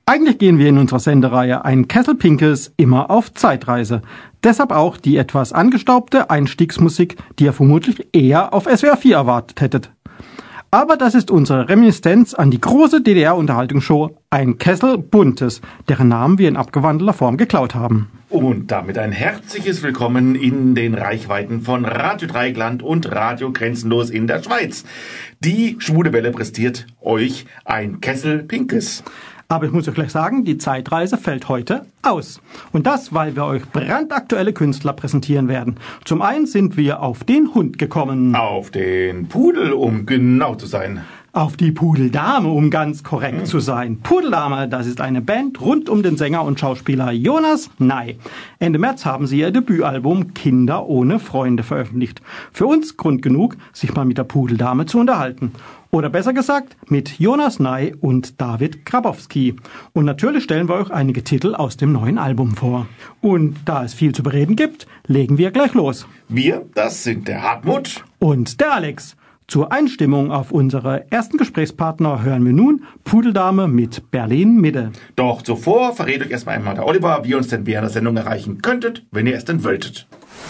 Eigentlich gehen wir in unserer Sendereihe Ein Kessel Pinkes immer auf Zeitreise. Deshalb auch die etwas angestaubte Einstiegsmusik, die ihr vermutlich eher auf SWR 4 erwartet hättet. Aber das ist unsere Reminiszenz an die große DDR-Unterhaltungsshow Ein Kessel Buntes, deren Namen wir in abgewandelter Form geklaut haben. Und damit ein herzliches Willkommen in den Reichweiten von Radio Dreieckland und Radio Grenzenlos in der Schweiz. Die Schwule Welle präsentiert euch Ein Kessel Pinkes. Aber ich muss euch gleich sagen, die Zeitreise fällt heute aus. Und das, weil wir euch brandaktuelle Künstler präsentieren werden. Zum einen sind wir auf den Hund gekommen. Auf den Pudel, um genau zu sein. Auf die Pudeldame, um ganz korrekt zu sein. Pudeldame, das ist eine Band rund um den Sänger und Schauspieler Jonas Ney. Ende März haben sie ihr Debütalbum Kinder ohne Freunde veröffentlicht. Für uns Grund genug, sich mal mit der Pudeldame zu unterhalten. Oder besser gesagt, mit Jonas Ney und David Grabowski. Und natürlich stellen wir euch einige Titel aus dem neuen Album vor. Und da es viel zu bereden gibt, legen wir gleich los. Wir, das sind der Hartmut und der Alex. Zur Einstimmung auf unsere ersten Gesprächspartner hören wir nun Pudeldame mit Berlin Mitte. Doch zuvor verrät euch erstmal einmal der Oliver, wie ihr uns denn während der Sendung erreichen könntet, wenn ihr es denn wolltet.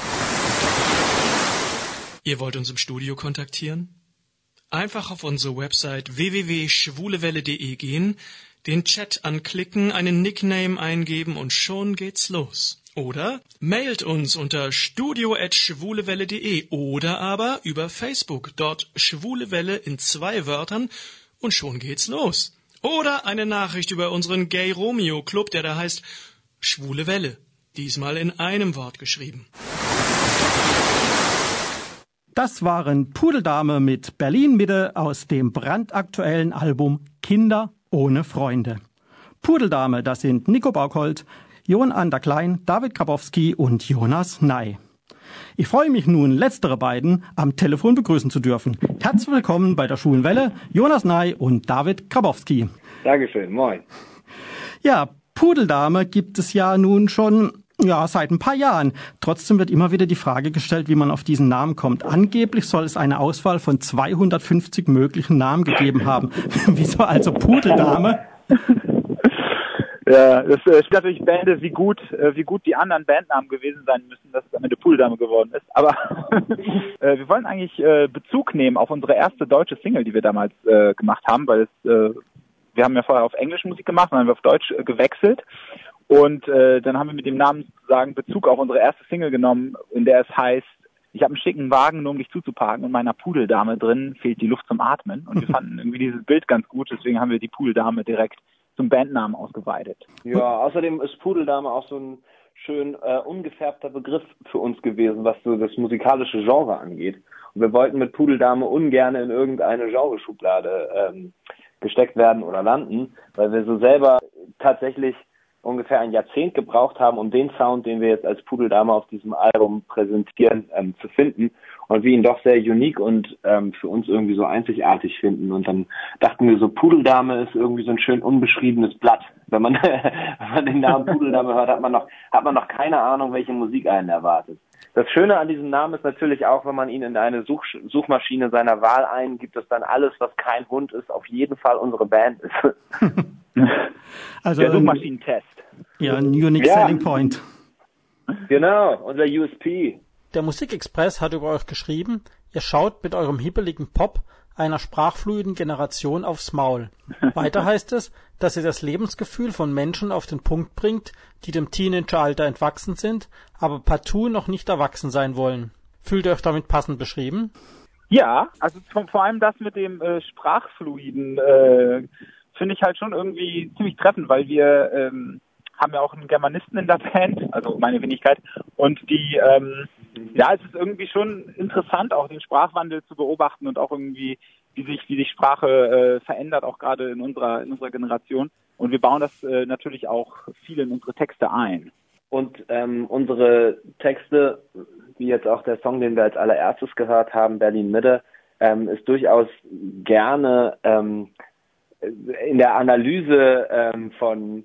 Ihr wollt uns im Studio kontaktieren? Einfach auf unsere Website www.schwulewelle.de gehen, den Chat anklicken, einen Nickname eingeben und schon geht's los. Oder mailt uns unter studio@schwulewelle.de oder aber über Facebook, dort Schwule Welle in 2 Wörtern und schon geht's los. Oder eine Nachricht über unseren Gay Romeo Club, der da heißt Schwule Welle, diesmal in einem Wort geschrieben. Das waren Pudeldame mit Berlin Mitte aus dem brandaktuellen Album Kinder ohne Freunde. Pudeldame, das sind Nico Baukholt, Jon Ander Klein, David Grabowski und Jonas Ney. Ich freue mich nun, letztere beiden am Telefon begrüßen zu dürfen. Herzlich willkommen bei der Schwulen Welle, Jonas Ney und David Grabowski. Dankeschön, moin. Ja, Pudeldame gibt es ja nun schon seit ein paar Jahren. Trotzdem wird immer wieder die Frage gestellt, wie man auf diesen Namen kommt. Angeblich soll es eine Auswahl von 250 möglichen Namen gegeben haben. Wieso also Pudeldame? Ja, das ist natürlich Bände, wie gut die anderen Bandnamen gewesen sein müssen, dass es am Ende Pudeldame geworden ist. Aber wir wollen eigentlich Bezug nehmen auf unsere erste deutsche Single, die wir damals gemacht haben, weil wir haben ja vorher auf Englisch Musik gemacht, dann haben wir auf Deutsch gewechselt. Und dann haben wir mit dem Namen sozusagen Bezug auf unsere erste Single genommen, in der es heißt, ich habe einen schicken Wagen, nur um dich zuzuparken, und meiner Pudeldame drin fehlt die Luft zum Atmen. Und wir fanden irgendwie dieses Bild ganz gut, deswegen haben wir die Pudeldame direkt zum Bandnamen ausgeweitet. Ja, außerdem ist Pudeldame auch so ein schön ungefärbter Begriff für uns gewesen, was so das musikalische Genre angeht. Und wir wollten mit Pudeldame ungern in irgendeine Genreschublade gesteckt werden oder landen, weil wir so selber tatsächlich ungefähr ein Jahrzehnt gebraucht haben, um den Sound, den wir jetzt als Pudeldame auf diesem Album präsentieren, zu finden und wir ihn doch sehr unique und für uns irgendwie so einzigartig finden. Und dann dachten wir so, Pudeldame ist irgendwie so ein schön unbeschriebenes Blatt. Wenn man, wenn man den Namen Pudeldame hört, hat man noch keine Ahnung, welche Musik einen erwartet. Das Schöne an diesem Namen ist natürlich auch, wenn man ihn in eine Suchmaschine seiner Wahl eingibt, dass dann alles, was kein Hund ist, auf jeden Fall unsere Band ist. Also der Suchmaschinentest. Ja, ein Unique Selling Point. Genau, unser USP. Der Musikexpress hat über euch geschrieben, ihr schaut mit eurem hibbeligen Pop einer sprachfluiden Generation aufs Maul. Weiter heißt es, dass ihr das Lebensgefühl von Menschen auf den Punkt bringt, die dem Teenageralter entwachsen sind, aber partout noch nicht erwachsen sein wollen. Fühlt ihr euch damit passend beschrieben? Ja, also vor allem das mit dem Sprachfluiden finde ich halt schon irgendwie ziemlich treffend, weil wir haben ja auch einen Germanisten in der Band, also meine Wenigkeit, und es ist irgendwie schon interessant, auch den Sprachwandel zu beobachten und auch irgendwie, wie sich Sprache verändert, auch gerade in unserer Generation. Und wir bauen das natürlich auch viel in unsere Texte ein. Und unsere Texte, wie jetzt auch der Song, den wir als allererstes gehört haben, Berlin Mitte, ist durchaus gerne in der Analyse von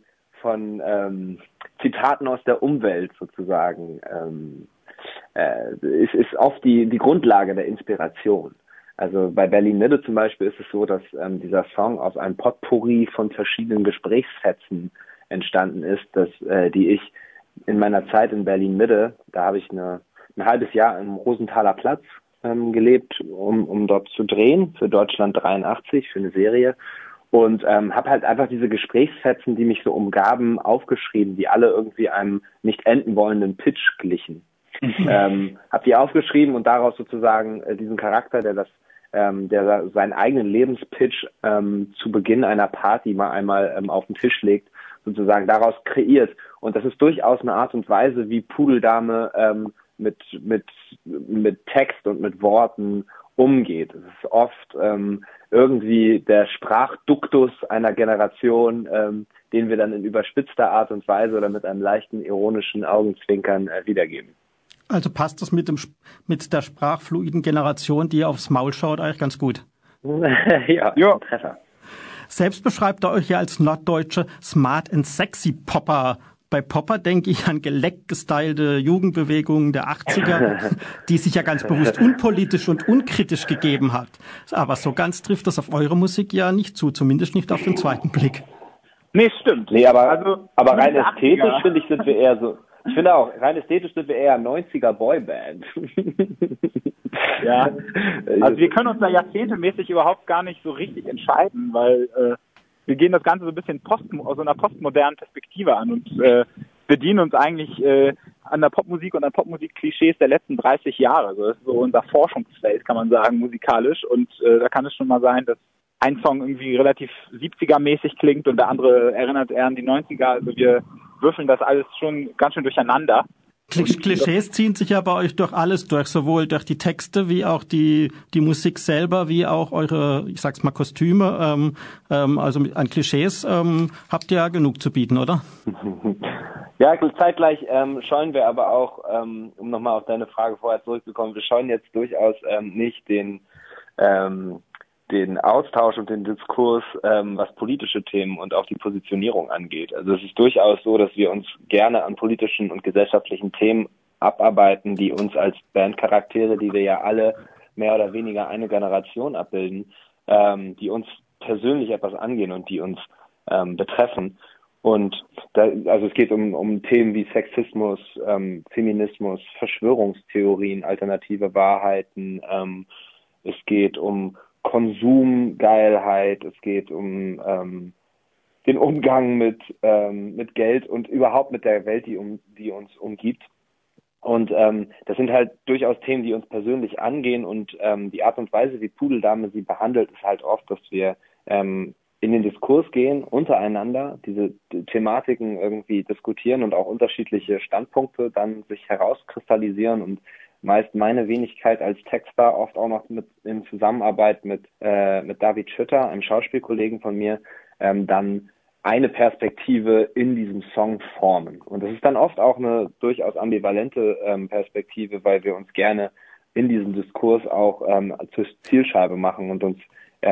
Zitaten aus der Umwelt sozusagen ist oft die Grundlage der Inspiration. Also bei Berlin Mitte zum Beispiel ist es so, dass dieser Song aus einem Potpourri von verschiedenen Gesprächsfetzen entstanden ist, die ich in meiner Zeit in Berlin Mitte, da habe ich ein halbes Jahr im Rosenthaler Platz gelebt, um dort zu drehen für Deutschland 83, für eine Serie. Und habe halt einfach diese Gesprächsfetzen, die mich so umgaben, aufgeschrieben, die alle irgendwie einem nicht enden wollenden Pitch glichen. Habe die aufgeschrieben und daraus sozusagen diesen Charakter, der seinen eigenen Lebenspitch zu Beginn einer Party mal einmal auf den Tisch legt, sozusagen daraus kreiert. Und das ist durchaus eine Art und Weise, wie Pudeldame mit Text und mit Worten umgeht. Es ist oft irgendwie der Sprachduktus einer Generation, den wir dann in überspitzter Art und Weise oder mit einem leichten ironischen Augenzwinkern wiedergeben. Also passt das mit der sprachfluiden Generation, die aufs Maul schaut, eigentlich ganz gut. Ja, Treffer. Selbst beschreibt er euch ja als norddeutsche Smart and Sexy Popper. Bei Popper denke ich an geleckt gestylte Jugendbewegungen der 80er, die sich ja ganz bewusst unpolitisch und unkritisch gegeben hat. Aber so ganz trifft das auf eure Musik ja nicht zu, zumindest nicht auf den zweiten Blick. Nee, stimmt. Nee, aber rein ästhetisch finde ich, sind wir eher so. Ich finde auch, rein ästhetisch sind wir eher 90er Boyband. Ja, also wir können uns da jahrzehntemäßig überhaupt gar nicht so richtig entscheiden, weil wir gehen das Ganze so ein bisschen aus so einer postmodernen Perspektive an und bedienen uns eigentlich an der Popmusik und an Popmusik-Klischees der letzten 30 Jahre. Also das ist so unser Forschungsfeld, kann man sagen, musikalisch. Und da kann es schon mal sein, dass ein Song irgendwie relativ 70er-mäßig klingt und der andere erinnert eher an die 90er. Also wir würfeln das alles schon ganz schön durcheinander. Klischees ziehen sich ja bei euch durch alles durch, sowohl durch die Texte wie auch die Musik selber, wie auch eure, ich sag's mal, Kostüme. Also an Klischees habt ihr ja genug zu bieten, oder? Ja, zeitgleich scheuen wir aber auch, um nochmal auf deine Frage vorher zurückzukommen, wir scheuen jetzt durchaus nicht den Austausch und den Diskurs, was politische Themen und auch die Positionierung angeht. Also es ist durchaus so, dass wir uns gerne an politischen und gesellschaftlichen Themen abarbeiten, die uns als Bandcharaktere, die wir ja alle mehr oder weniger eine Generation abbilden, die uns persönlich etwas angehen und die uns betreffen. Und also es geht um Themen wie Sexismus, Feminismus, Verschwörungstheorien, alternative Wahrheiten. Es geht um Konsumgeilheit, es geht um den Umgang mit Geld und überhaupt mit der Welt, die uns umgibt. Und das sind halt durchaus Themen, die uns persönlich angehen und die Art und Weise, wie Pudeldame sie behandelt, ist halt oft, dass wir in den Diskurs gehen, untereinander diese Thematiken irgendwie diskutieren und auch unterschiedliche Standpunkte dann sich herauskristallisieren und meist meine Wenigkeit als Texter, oft auch noch in Zusammenarbeit mit David Schütter, einem Schauspielkollegen von mir, dann eine Perspektive in diesem Song formen. Und das ist dann oft auch eine durchaus ambivalente Perspektive, weil wir uns gerne in diesem Diskurs auch zur Zielscheibe machen und uns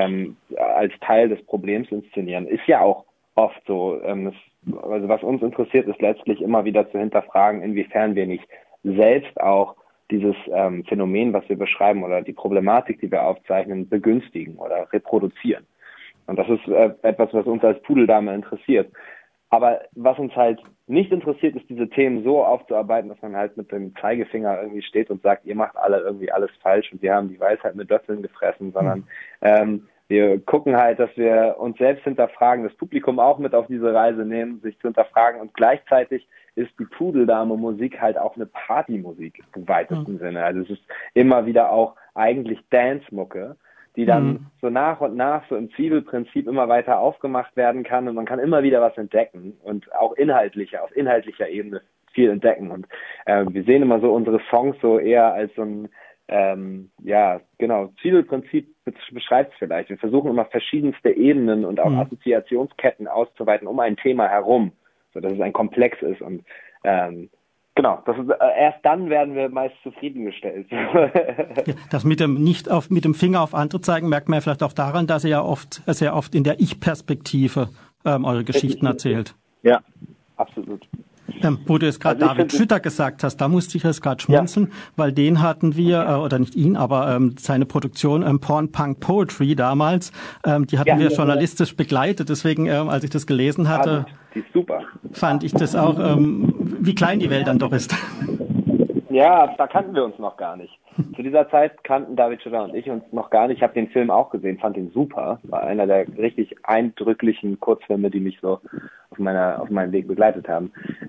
als Teil des Problems inszenieren. Ist ja auch oft so. Also was uns interessiert, ist letztlich immer wieder zu hinterfragen, inwiefern wir nicht selbst auch dieses Phänomen, was wir beschreiben oder die Problematik, die wir aufzeichnen, begünstigen oder reproduzieren. Und das ist etwas, was uns als Pudeldame interessiert. Aber was uns halt nicht interessiert, ist diese Themen so aufzuarbeiten, dass man halt mit dem Zeigefinger irgendwie steht und sagt, ihr macht alle irgendwie alles falsch und wir haben die Weisheit mit Löffeln gefressen, sondern wir gucken halt, dass wir uns selbst hinterfragen, das Publikum auch mit auf diese Reise nehmen, sich zu hinterfragen und gleichzeitig ist die Pudeldame-Musik halt auch eine Partymusik im weitesten Sinne. Also es ist immer wieder auch eigentlich Dance-Mucke, die dann so nach und nach so im Zwiebelprinzip immer weiter aufgemacht werden kann und man kann immer wieder was entdecken und auch auf inhaltlicher Ebene viel entdecken. Und wir sehen immer so unsere Songs so eher als so ein Zwiebelprinzip beschreibt es vielleicht. Wir versuchen immer verschiedenste Ebenen und auch Assoziationsketten auszuweiten um ein Thema herum, so dass es ein Komplex ist und erst dann werden wir meist zufriedengestellt. Ja, das mit dem Finger auf andere zeigen, merkt man ja vielleicht auch daran, dass ihr ja sehr oft in der Ich-Perspektive eure Geschichten erzählt. Ja, absolut. Wo du jetzt gerade David Schütter gesagt hast, da musste ich jetzt gerade schmunzeln, weil den hatten wir, oder nicht ihn, aber seine Produktion Porn Punk Poetry damals, die hatten wir journalistisch begleitet. Deswegen, als ich das gelesen hatte, die ist super. Fand ich das auch, wie klein die Welt dann doch ist. Ja, da kannten wir uns noch gar nicht. Zu dieser Zeit kannten David Schütter und ich uns noch gar nicht. Ich habe den Film auch gesehen, fand ihn super. War einer der richtig eindrücklichen Kurzfilme, die mich so auf meinem Weg begleitet haben.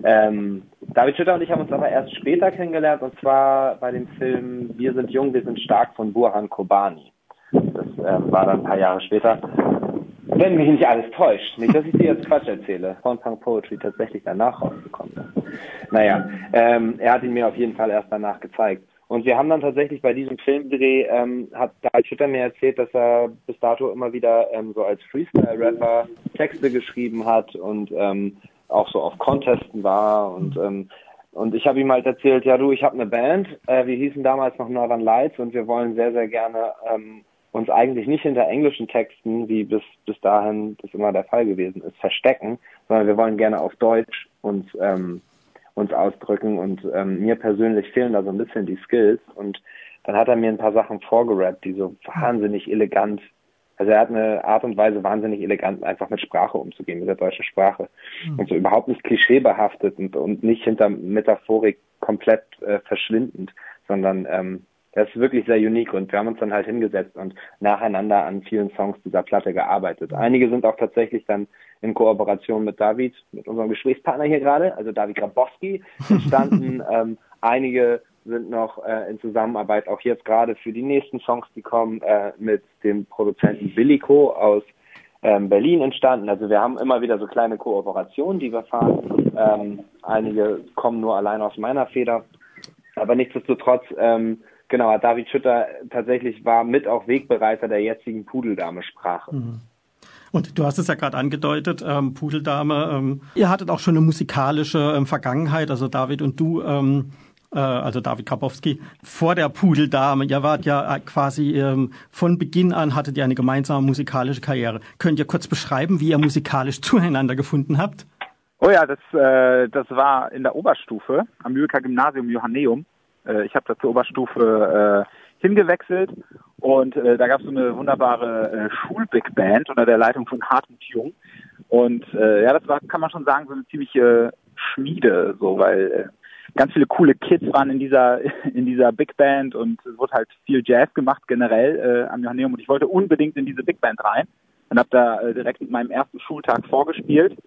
David Schütter und ich haben uns aber erst später kennengelernt, und zwar bei dem Film Wir sind jung, wir sind stark von Burhan Kobani. Das war dann ein paar Jahre später. Wenn mich nicht alles täuscht. Nicht, dass ich dir jetzt Quatsch erzähle. Porn Punk Poetry tatsächlich danach rausgekommen ist. Naja, er hat ihn mir auf jeden Fall erst danach gezeigt. Und wir haben dann tatsächlich bei diesem Filmdreh, hat David Schütter mir erzählt, dass er bis dato immer wieder so als Freestyle-Rapper Texte geschrieben hat und auch so auf Contesten war. Und ich habe ihm halt erzählt, ja du, ich habe eine Band, wir hießen damals noch Northern Lights und wir wollen sehr, sehr gerne uns eigentlich nicht hinter englischen Texten, wie bis dahin das immer der Fall gewesen ist, verstecken, sondern wir wollen gerne auf Deutsch uns ausdrücken, und mir persönlich fehlen da so ein bisschen die Skills, und dann hat er mir ein paar Sachen vorgerappt, die so wahnsinnig elegant, also er hat eine Art und Weise, wahnsinnig elegant einfach mit Sprache umzugehen, mit der deutschen Sprache, und so überhaupt nicht klischeebehaftet und nicht hinter Metaphorik komplett verschwindend, sondern das ist wirklich sehr unique, und wir haben uns dann halt hingesetzt und nacheinander an vielen Songs dieser Platte gearbeitet. Einige sind auch tatsächlich dann in Kooperation mit David, mit unserem Gesprächspartner hier gerade, also David Grabowski, entstanden. Einige sind noch in Zusammenarbeit, auch jetzt gerade für die nächsten Songs, die kommen, mit dem Produzenten Williko aus Berlin entstanden. Also wir haben immer wieder so kleine Kooperationen, die wir fahren. Einige kommen nur allein aus meiner Feder. Aber nichtsdestotrotz, genau, David Schütter tatsächlich war mit auch Wegbereiter der jetzigen Pudeldame-Sprache. Und du hast es ja gerade angedeutet, Pudeldame, ihr hattet auch schon eine musikalische Vergangenheit, also David und du, also David Grabowski, vor der Pudeldame. Ihr wart ja quasi von Beginn an, hattet ihr eine gemeinsame musikalische Karriere. Könnt ihr kurz beschreiben, wie ihr musikalisch zueinander gefunden habt? Oh ja, das war in der Oberstufe am Lübecker Gymnasium Johanneum. Ich habe da zur Oberstufe hingewechselt, und da gab es so eine wunderbare Schul-Big Band unter der Leitung von Hartmut Jung. Und ja, das war, kann man schon sagen, so eine ziemliche Schmiede, so, weil ganz viele coole Kids waren in dieser Big Band, und es wurde halt viel Jazz gemacht generell am Johanneum, und ich wollte unbedingt in diese Big Band rein und habe da direkt mit meinem ersten Schultag vorgespielt.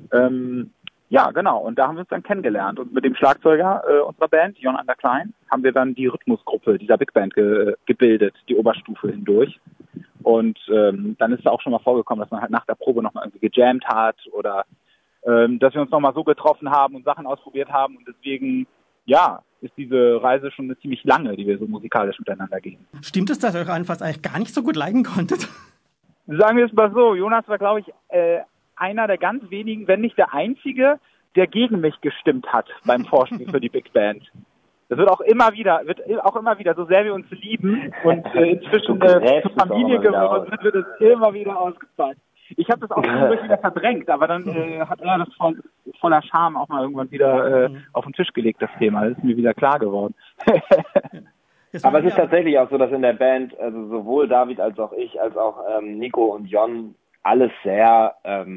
Ja, genau. Und da haben wir uns dann kennengelernt. Und mit dem Schlagzeuger unserer Band, Jon Ander Klein, haben wir dann die Rhythmusgruppe dieser Big Band gebildet, die Oberstufe hindurch. Und dann ist es auch schon mal vorgekommen, dass man halt nach der Probe nochmal irgendwie gejammt hat oder dass wir uns nochmal so getroffen haben und Sachen ausprobiert haben. Und deswegen, ja, ist diese Reise schon eine ziemlich lange, die wir so musikalisch miteinander gehen. Stimmt es, dass ihr euch anfangs eigentlich gar nicht so gut leiden konntet? Sagen wir es mal so, Jonas war, glaube ich, einer der ganz wenigen, wenn nicht der einzige, der gegen mich gestimmt hat beim Vorspiel für die Big Band. Das wird auch immer wieder, so sehr wir uns lieben und inzwischen zur Familie geworden sind, wird es immer wieder ausgezahlt. Ich habe das auch zwischendurch wieder verdrängt, aber dann hat er das voller Scham auch mal irgendwann wieder auf den Tisch gelegt, das Thema. Das ist mir wieder klar geworden. Aber es ist tatsächlich auch so, dass in der Band, also sowohl David als auch ich, als auch Nico und Jon, alles sehr,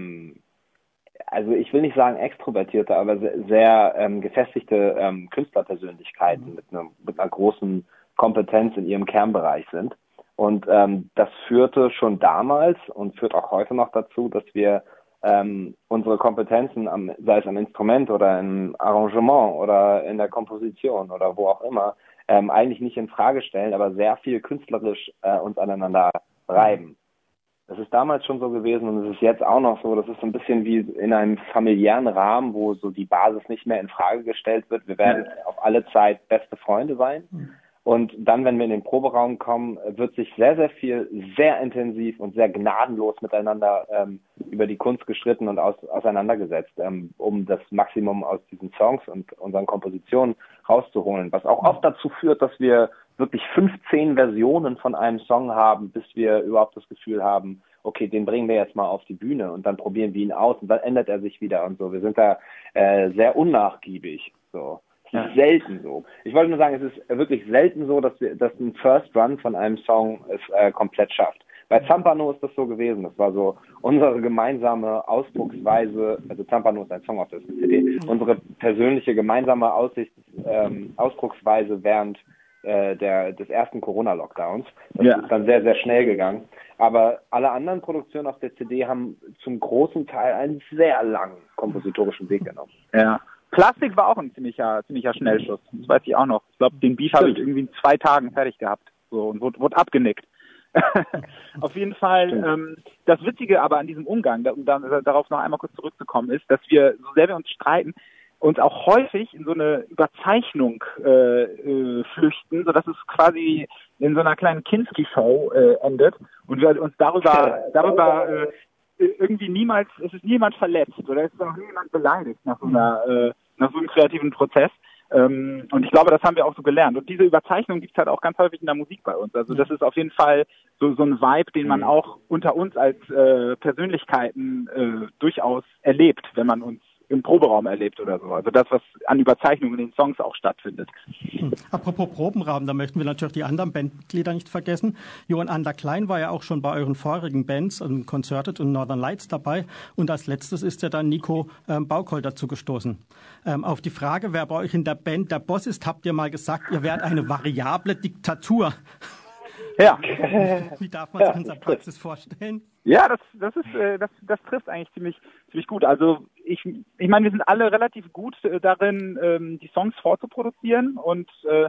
also ich will nicht sagen extrovertierte, aber sehr gefestigte Künstlerpersönlichkeiten mit einer großen Kompetenz in ihrem Kernbereich sind. Und das führte schon damals und führt auch heute noch dazu, dass wir unsere Kompetenzen, sei es am Instrument oder im Arrangement oder in der Komposition oder wo auch immer, eigentlich nicht in Frage stellen, aber sehr viel künstlerisch uns aneinander reiben. Das ist damals schon so gewesen, und es ist jetzt auch noch so. Das ist so ein bisschen wie in einem familiären Rahmen, wo so die Basis nicht mehr in Frage gestellt wird. Wir werden auf alle Zeit beste Freunde sein. Und dann, wenn wir in den Proberaum kommen, wird sich sehr, sehr viel, sehr intensiv und sehr gnadenlos miteinander über die Kunst gestritten und auseinandergesetzt, um das Maximum aus diesen Songs und unseren Kompositionen rauszuholen. Was auch oft dazu führt, dass wir wirklich 15 Versionen von einem Song haben, bis wir überhaupt das Gefühl haben, okay, den bringen wir jetzt mal auf die Bühne und dann probieren wir ihn aus und dann ändert er sich wieder und so. Wir sind da sehr unnachgiebig. So. Es ist selten so. Ich wollte nur sagen, es ist wirklich selten so, dass ein First Run von einem Song es komplett schafft. Bei Zampano ist das so gewesen. Das war so unsere gemeinsame Ausdrucksweise, also Zampano ist ein Song auf der CD, unsere persönliche gemeinsame Ausdrucksweise während des ersten Corona-Lockdowns. Das ist dann sehr, sehr schnell gegangen. Aber alle anderen Produktionen auf der CD haben zum großen Teil einen sehr langen kompositorischen Weg genommen. Ja. Plastik war auch ein ziemlicher Schnellschuss. Das weiß ich auch noch. Ich glaube, den Beat habe ich irgendwie in 2 Tagen fertig gehabt. So, und wurde abgenickt. Auf jeden Fall, das Witzige aber an diesem Umgang, um darauf noch einmal kurz zurückzukommen, ist, dass wir, so sehr wir uns streiten, uns auch häufig in so eine Überzeichnung flüchten, sodass es quasi in so einer kleinen Kinski-Show endet und wir uns darüber irgendwie es ist niemand verletzt oder es ist auch niemand beleidigt nach so einem kreativen Prozess. Und ich glaube, das haben wir auch so gelernt. Und diese Überzeichnung gibt es halt auch ganz häufig in der Musik bei uns. Also das ist auf jeden Fall so ein Vibe, den man auch unter uns als Persönlichkeiten durchaus erlebt, wenn man uns im Proberaum erlebt oder so. Also das, was an Überzeichnungen in den Songs auch stattfindet. Apropos Probenraum, da möchten wir natürlich die anderen Bandmitglieder nicht vergessen. Johann Ander Klein war ja auch schon bei euren vorherigen Bands, Concerted und Northern Lights dabei. Und als letztes ist ja dann Nico Baukoll dazu gestoßen. Auf die Frage, wer bei euch in der Band der Boss ist, habt ihr mal gesagt, ihr wärt eine variable Diktatur. Ja. Wie darf man sich in der Praxis vorstellen? Ja, das trifft eigentlich ziemlich gut. Also ich meine, wir sind alle relativ gut darin, die Songs vorzuproduzieren und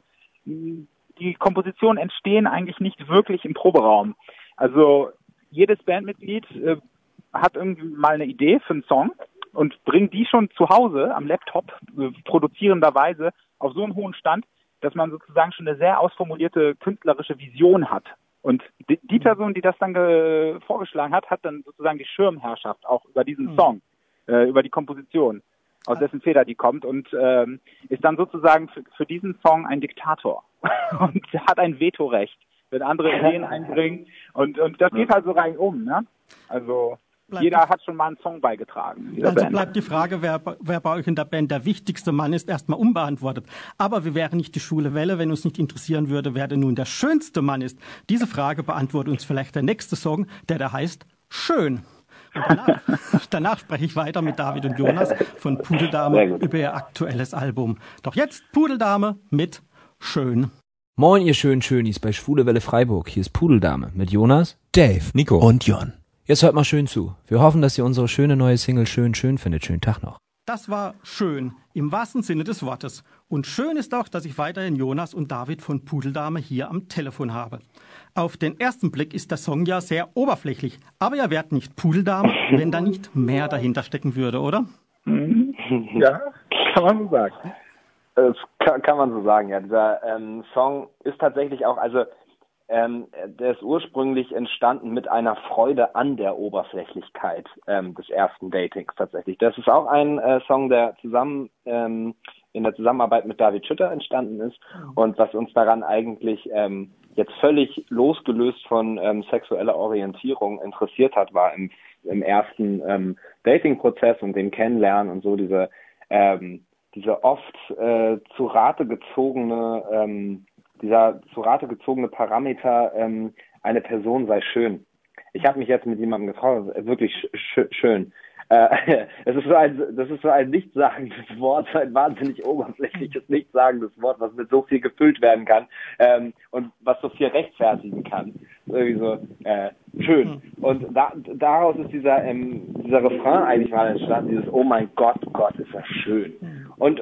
die Kompositionen entstehen eigentlich nicht wirklich im Proberaum. Also jedes Bandmitglied hat irgendwie mal eine Idee für einen Song und bringt die schon zu Hause am Laptop produzierenderweise auf so einen hohen Stand, dass man sozusagen schon eine sehr ausformulierte künstlerische Vision hat. Und die Person, die das dann vorgeschlagen hat, hat dann sozusagen die Schirmherrschaft auch über diesen Song, über die Komposition, aus dessen Feder die kommt und ist dann sozusagen für diesen Song ein Diktator und hat ein Vetorecht, wenn andere Ideen einbringen und das geht halt so rein um, ne? Also jeder hat schon mal einen Song beigetragen. Also bleibt die Frage, wer bei euch in der Band der wichtigste Mann ist, erstmal unbeantwortet. Aber wir wären nicht die Schwule Welle, wenn uns nicht interessieren würde, wer denn nun der schönste Mann ist. Diese Frage beantwortet uns vielleicht der nächste Song, der heißt Schön. Und danach spreche ich weiter mit David und Jonas von Pudeldame über ihr aktuelles Album. Doch jetzt Pudeldame mit Schön. Moin, ihr schönen Schönis bei Schwule Welle Freiburg. Hier ist Pudeldame mit Jonas, Dave, Nico und Jon. Jetzt hört mal schön zu. Wir hoffen, dass ihr unsere schöne neue Single schön findet. Schönen Tag noch. Das war schön, im wahrsten Sinne des Wortes. Und schön ist auch, dass ich weiterhin Jonas und David von Pudeldame hier am Telefon habe. Auf den ersten Blick ist der Song ja sehr oberflächlich. Aber ihr wärt nicht Pudeldame, wenn da nicht mehr dahinter stecken würde, oder? Ja, kann man so sagen. Das kann man so sagen, ja. Dieser Song ist tatsächlich auch, also der ist ursprünglich entstanden mit einer Freude an der Oberflächlichkeit des ersten Datings tatsächlich. Das ist auch ein Song, der zusammen in der Zusammenarbeit mit David Schütter entstanden ist und was uns daran eigentlich jetzt völlig losgelöst von sexueller Orientierung interessiert hat, war im ersten Dating-Prozess und dem Kennenlernen und so diese oft zu Rate gezogene Parameter, eine Person sei schön. Ich habe mich jetzt mit jemandem getroffen, wirklich schön. Das ist so ein nichtssagendes Wort, so ein wahnsinnig oberflächliches, nichtssagendes Wort, was mit so viel gefüllt werden kann und was so viel rechtfertigen kann. Irgendwie so schön. Und daraus ist dieser Refrain eigentlich mal entstanden, dieses Oh mein Gott, Gott, ist das schön. Und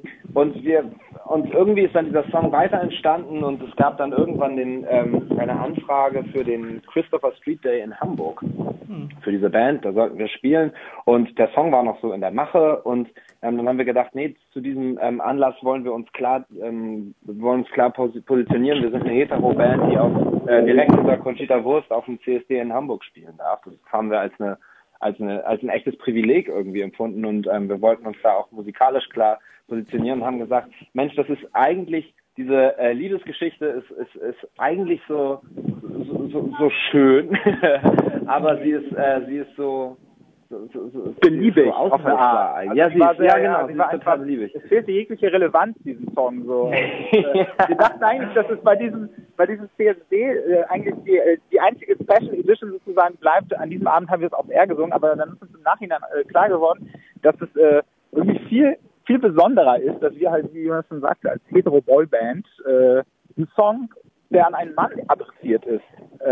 irgendwie ist dann dieser Song weiter entstanden und es gab dann irgendwann eine Anfrage für den Christopher Street Day in Hamburg für diese Band, da sollten wir spielen und der Song war noch so in der Mache und dann haben wir gedacht, nee, zu diesem Anlass wollen wir uns klar positionieren. Wir sind eine Hetero-Band, die auch direkt unter Conchita Wurst auf dem CSD in Hamburg spielen darf. Das haben wir als ein echtes Privileg irgendwie empfunden und wir wollten uns da auch musikalisch klar positionieren und haben gesagt, Mensch, das ist eigentlich, diese Liebesgeschichte ist eigentlich so schön aber sie ist so beliebig so auf eine Art. Also ja, sie war total beliebig. Es fehlte jegliche Relevanz diesem Song so. Wir dachten eigentlich, dass es bei diesem CSD eigentlich die einzige Special Edition sozusagen bleibt. An diesem Abend haben wir es auf Air gesungen, aber dann ist uns im Nachhinein klar geworden, dass es irgendwie viel besonderer ist, dass wir halt, wie Jonas schon sagte, als Hetero-Boy-Band einen Song, der an einen Mann adressiert ist,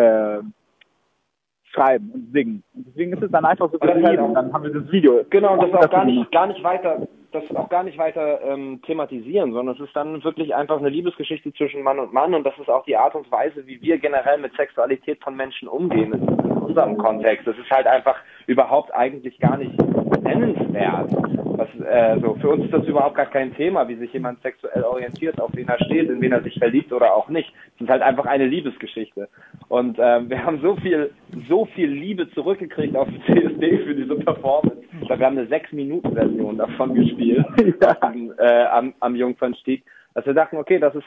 schreiben und singen. Und deswegen ist es dann einfach so geblieben. Und dann haben wir das Video. Genau, und das auch gar nicht weiter thematisieren, sondern es ist dann wirklich einfach eine Liebesgeschichte zwischen Mann und Mann, und das ist auch die Art und Weise, wie wir generell mit Sexualität von Menschen umgehen in unserem Kontext. Das ist halt einfach überhaupt eigentlich gar nicht nennenswert. Für uns ist das überhaupt gar kein Thema, wie sich jemand sexuell orientiert, auf wen er steht, in wen er sich verliebt oder auch nicht. Es ist halt einfach eine Liebesgeschichte. Und wir haben so viel Liebe zurückgekriegt auf dem CSD für diese Performance. Wir haben eine 6-Minuten-Version davon gespielt am Jungfernstieg, dass wir dachten, okay, das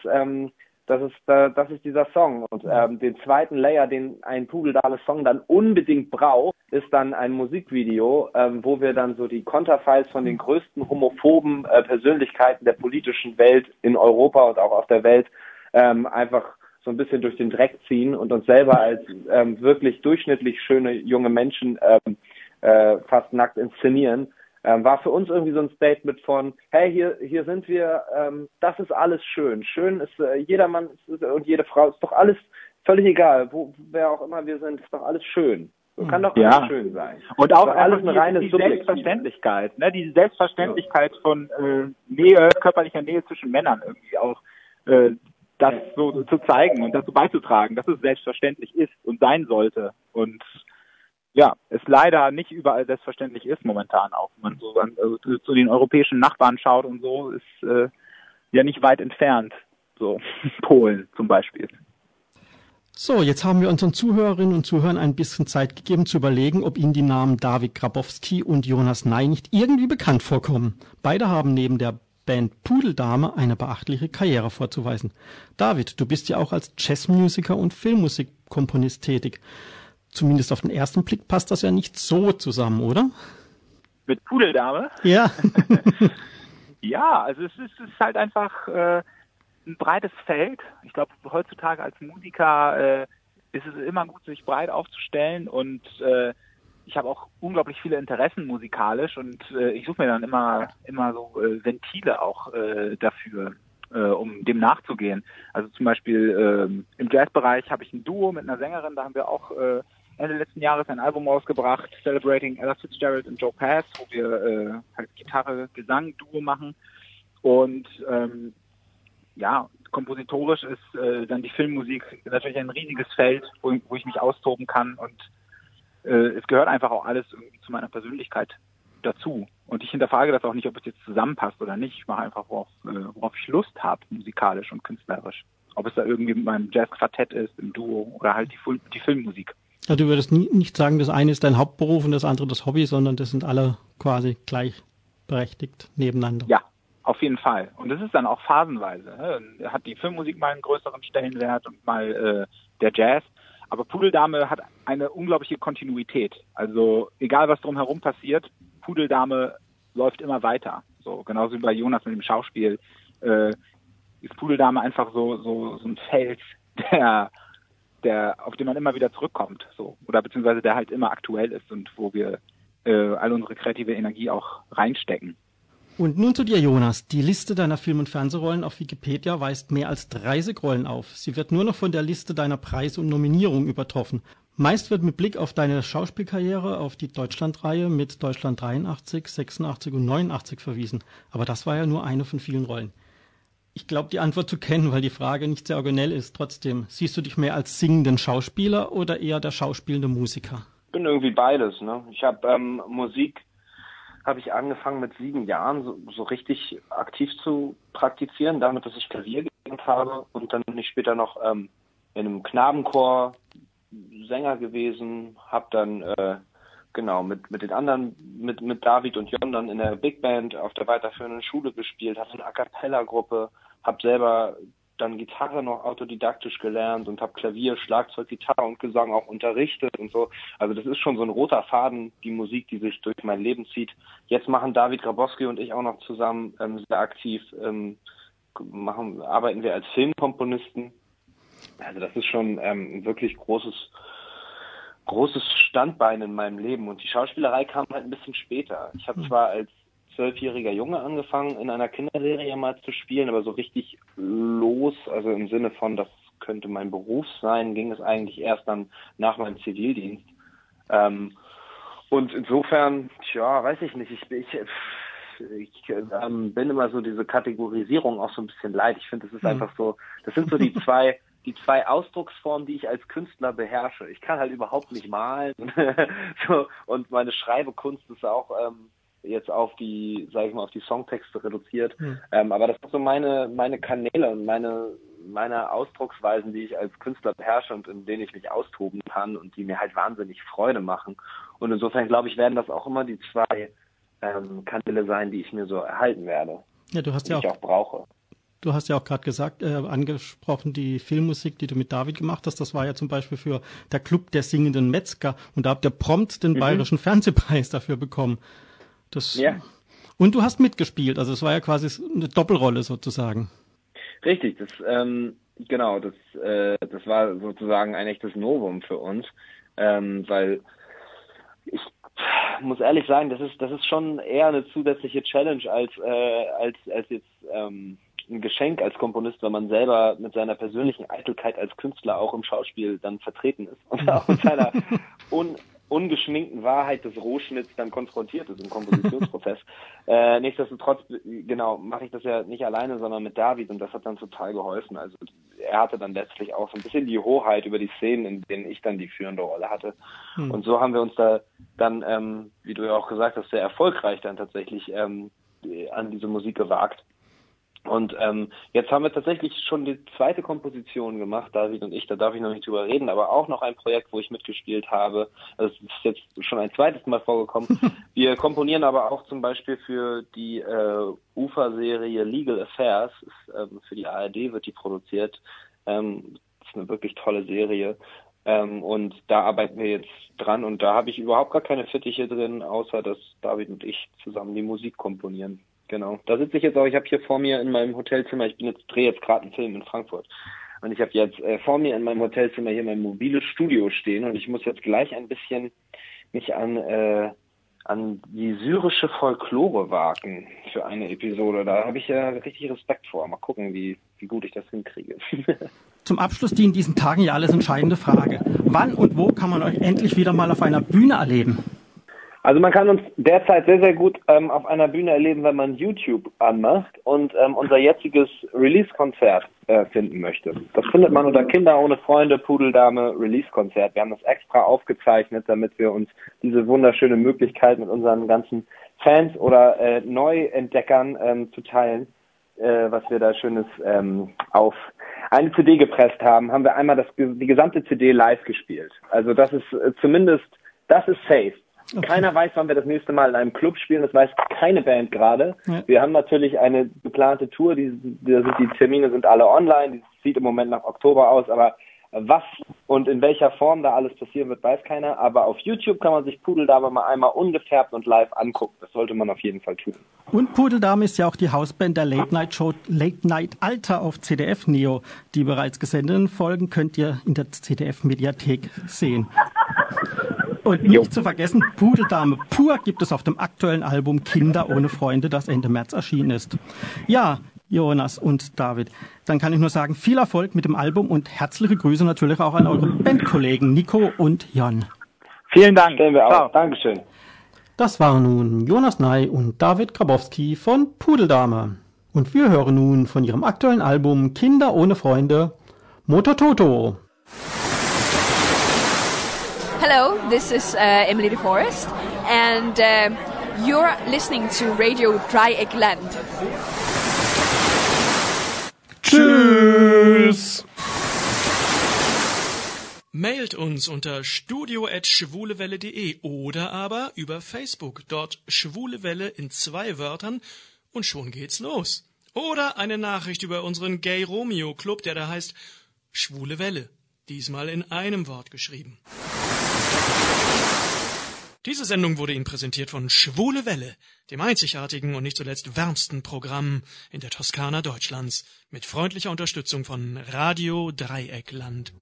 ist dieser Song. Und den zweiten Layer, den ein Pudeldame-Song dann unbedingt braucht, ist dann ein Musikvideo, wo wir dann so die Konterfeis von den größten homophoben Persönlichkeiten der politischen Welt in Europa und auch auf der Welt einfach so ein bisschen durch den Dreck ziehen und uns selber als wirklich durchschnittlich schöne junge Menschen fast nackt inszenieren. War für uns irgendwie so ein Statement von, hey, hier sind wir, das ist alles schön. Schön ist jeder Mann und jede Frau, ist doch alles völlig egal, wer auch immer wir sind, ist doch alles schön. So kann doch alles schön sein. Und auch alles eine reine die Selbstverständlichkeit, ne? Die Selbstverständlichkeit von körperlicher Nähe zwischen Männern irgendwie auch, das so zu zeigen und dazu beizutragen, dass es selbstverständlich ist und sein sollte. Und ja, es leider nicht überall selbstverständlich ist momentan auch. Wenn man so zu den europäischen Nachbarn schaut und so, ist ja nicht weit entfernt. So Polen zum Beispiel. So, jetzt haben wir unseren Zuhörerinnen und Zuhörern ein bisschen Zeit gegeben zu überlegen, ob ihnen die Namen David Grabowski und Jonas Ney nicht irgendwie bekannt vorkommen. Beide haben neben der Band Pudeldame eine beachtliche Karriere vorzuweisen. David, du bist ja auch als Jazzmusiker und Filmmusikkomponist tätig. Zumindest auf den ersten Blick passt das ja nicht so zusammen, oder? Mit Pudeldame? Ja. Ja, also es ist halt einfach ein breites Feld. Ich glaube, heutzutage als Musiker ist es immer gut, sich breit aufzustellen, und ich habe auch unglaublich viele Interessen musikalisch, und ich suche mir dann immer so Ventile auch dafür, um dem nachzugehen. Also zum Beispiel im Jazzbereich habe ich ein Duo mit einer Sängerin, da haben wir auch Ende letzten Jahres ein Album rausgebracht, Celebrating Ella Fitzgerald und Joe Pass, wo wir halt Gitarre, Gesang, Duo machen. Und kompositorisch ist dann die Filmmusik natürlich ein riesiges Feld, wo ich mich austoben kann, und es gehört einfach auch alles irgendwie zu meiner Persönlichkeit dazu. Und ich hinterfrage das auch nicht, ob es jetzt zusammenpasst oder nicht. Ich mache einfach, worauf ich Lust habe, musikalisch und künstlerisch. Ob es da irgendwie mit meinem Jazz-Quartett ist, im Duo, oder halt die Filmmusik. Ja, du würdest nicht sagen, das eine ist dein Hauptberuf und das andere das Hobby, sondern das sind alle quasi gleichberechtigt nebeneinander. Ja, auf jeden Fall. Und das ist dann auch phasenweise. Hat die Filmmusik mal einen größeren Stellenwert und mal der Jazz. Aber Pudeldame hat eine unglaubliche Kontinuität. Also egal, was drumherum passiert, Pudeldame läuft immer weiter. So genauso wie bei Jonas mit dem Schauspiel ist Pudeldame einfach so ein Fels, auf den man immer wieder zurückkommt, so, oder beziehungsweise der halt immer aktuell ist und wo wir all unsere kreative Energie auch reinstecken. Und nun zu dir, Jonas. Die Liste deiner Film- und Fernsehrollen auf Wikipedia weist mehr als 30 Rollen auf. Sie wird nur noch von der Liste deiner Preise und Nominierungen übertroffen. Meist wird mit Blick auf deine Schauspielkarriere auf die Deutschlandreihe mit Deutschland 83, 86 und 89 verwiesen. Aber das war ja nur eine von vielen Rollen. Ich glaube, die Antwort zu kennen, weil die Frage nicht sehr originell ist. Trotzdem, siehst du dich mehr als singenden Schauspieler oder eher der schauspielende Musiker? Ich bin irgendwie beides, ne? Ich habe Musik habe ich angefangen mit 7 Jahren so richtig aktiv zu praktizieren, damit, dass ich Klavier gelernt habe, und dann bin ich später noch in einem Knabenchor Sänger gewesen, habe dann mit den anderen, mit David und Jon dann in der Big Band auf der weiterführenden Schule gespielt, hatte eine A-cappella-Gruppe, habe selber dann Gitarre noch autodidaktisch gelernt und habe Klavier, Schlagzeug, Gitarre und Gesang auch unterrichtet und so. Also das ist schon so ein roter Faden, die Musik, die sich durch mein Leben zieht. Jetzt machen David Grabowski und ich auch noch zusammen sehr aktiv, arbeiten wir als Filmkomponisten. Also das ist schon ein wirklich großes Standbein in meinem Leben. Und die Schauspielerei kam halt ein bisschen später. Ich habe zwar als 12-jähriger Junge angefangen, in einer Kinderserie mal zu spielen, aber so richtig los, also im Sinne von, das könnte mein Beruf sein, ging es eigentlich erst dann nach meinem Zivildienst. Und insofern, weiß ich nicht, ich bin immer so diese Kategorisierung auch so ein bisschen leid. Ich finde, das ist einfach so, das sind so die zwei Ausdrucksformen, die ich als Künstler beherrsche. Ich kann halt überhaupt nicht malen so, und meine Schreibekunst ist auch jetzt auf die, sage ich mal, auf die Songtexte reduziert. Aber das sind so meine Kanäle und meine Ausdrucksweisen, die ich als Künstler beherrsche und in denen ich mich austoben kann und die mir halt wahnsinnig Freude machen. Und insofern, glaube ich, werden das auch immer die zwei Kanäle sein, die ich mir so erhalten werde. Ja, du hast ja auch brauche. Du hast ja auch gerade gesagt, angesprochen, die Filmmusik, die du mit David gemacht hast, das war ja zum Beispiel für der Club der singenden Metzger und da habt ihr prompt den Bayerischen Fernsehpreis dafür bekommen. Ja. Und du hast mitgespielt, also es war ja quasi eine Doppelrolle sozusagen. Richtig, das war sozusagen ein echtes Novum für uns, weil ich muss ehrlich sagen, das ist schon eher eine zusätzliche Challenge als jetzt ein Geschenk als Komponist, wenn man selber mit seiner persönlichen Eitelkeit als Künstler auch im Schauspiel dann vertreten ist und auch mit seiner ungeschminkten Wahrheit des Rohschnitts dann konfrontiert ist im Kompositionsprozess. Nichtsdestotrotz, mache ich das ja nicht alleine, sondern mit David und das hat dann total geholfen. Also er hatte dann letztlich auch so ein bisschen die Hoheit über die Szenen, in denen ich dann die führende Rolle hatte. Und so haben wir uns da dann, wie du ja auch gesagt hast, sehr erfolgreich dann tatsächlich an diese Musik gewagt. Und jetzt haben wir tatsächlich schon die zweite Komposition gemacht, David und ich, da darf ich noch nicht drüber reden, aber auch noch ein Projekt, wo ich mitgespielt habe. Das ist jetzt schon ein zweites Mal vorgekommen. Wir komponieren aber auch zum Beispiel für die UFA-Serie Legal Affairs, für die ARD wird die produziert. Das ist eine wirklich tolle Serie. Und da arbeiten wir jetzt dran und da habe ich überhaupt gar keine Fittiche drin, außer dass David und ich zusammen die Musik komponieren. Genau. Da sitze ich jetzt auch, ich habe hier vor mir in meinem Hotelzimmer, drehe jetzt gerade einen Film in Frankfurt. Und ich habe jetzt vor mir in meinem Hotelzimmer hier mein mobiles Studio stehen und ich muss jetzt gleich ein bisschen mich an die syrische Folklore wagen für eine Episode. Da habe ich ja richtig Respekt vor. Mal gucken, wie gut ich das hinkriege. Zum Abschluss die in diesen Tagen ja alles entscheidende Frage. Wann und wo kann man euch endlich wieder mal auf einer Bühne erleben? Also man kann uns derzeit sehr, sehr gut auf einer Bühne erleben, wenn man YouTube anmacht und unser jetziges Release-Konzert finden möchte. Das findet man unter Kinder ohne Freunde, Pudeldame, Release-Konzert. Wir haben das extra aufgezeichnet, damit wir uns diese wunderschöne Möglichkeit mit unseren ganzen Fans oder Neuentdeckern zu teilen, was wir da Schönes auf eine CD gepresst haben, haben wir einmal die gesamte CD live gespielt. Also das ist das ist safe. Okay. Keiner weiß, wann wir das nächste Mal in einem Club spielen, das weiß keine Band gerade. Ja. Wir haben natürlich eine geplante Tour, die Termine sind alle online, die sieht im Moment nach Oktober aus, aber was und in welcher Form da alles passieren wird, weiß keiner. Aber auf YouTube kann man sich Pudeldame mal einmal ungefärbt und live angucken. Das sollte man auf jeden Fall tun. Und Pudeldame ist ja auch die Hausband der Late-Night-Show Late Night Alter auf ZDF Neo. Die bereits gesendeten Folgen könnt ihr in der ZDF-Mediathek sehen. Und nicht zu vergessen, Pudeldame pur gibt es auf dem aktuellen Album Kinder ohne Freunde, das Ende März erschienen ist. Ja, Jonas und David, dann kann ich nur sagen, viel Erfolg mit dem Album und herzliche Grüße natürlich auch an eure Bandkollegen Nico und Jon. Vielen Dank. Ciao. Dankeschön. Das waren nun Jonas Ney und David Grabowski von Pudeldame. Und wir hören nun von ihrem aktuellen Album Kinder ohne Freunde Motototo. Hello, this is Emily de Forest, and you're listening to Radio Dreieckland. Tschüss! Mailt uns unter studio@schwulewelle.de oder aber über Facebook, dort Schwule Welle in 2 Wörtern und schon geht's los. Oder eine Nachricht über unseren Gay Romeo Club, der da heißt Schwule Welle. Diesmal in einem Wort geschrieben. Diese Sendung wurde Ihnen präsentiert von Schwule Welle, dem einzigartigen und nicht zuletzt wärmsten Programm in der Toskana Deutschlands, mit freundlicher Unterstützung von Radio Dreieckland.